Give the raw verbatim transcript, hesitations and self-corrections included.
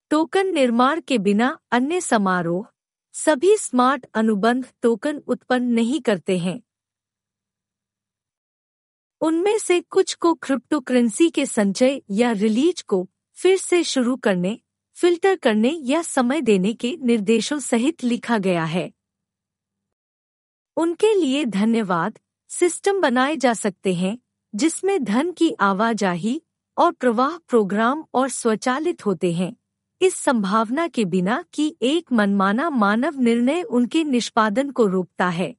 Token निर्माण के बिना अन्य समारोह सभी स्मार्ट अनुबंध टोकन उत्पन्न नहीं करते हैं। उनमें से कुछ को क्रिप्टोकरेंसी के संचय या रिलीज को फिर से शुरू करने, फिल्टर करने या समय देने के निर्देशों सहित लिखा गया है। उनके लिए धन्यवाद सिस्टम बनाए जा सकते हैं जिसमें धन की आवाजाही और प्रवाह प्रोग्राम और स्वचालित होते हैं, इस संभावना के बिना कि एक मनमाना मानव निर्णय उनके निष्पादन को रोकता है।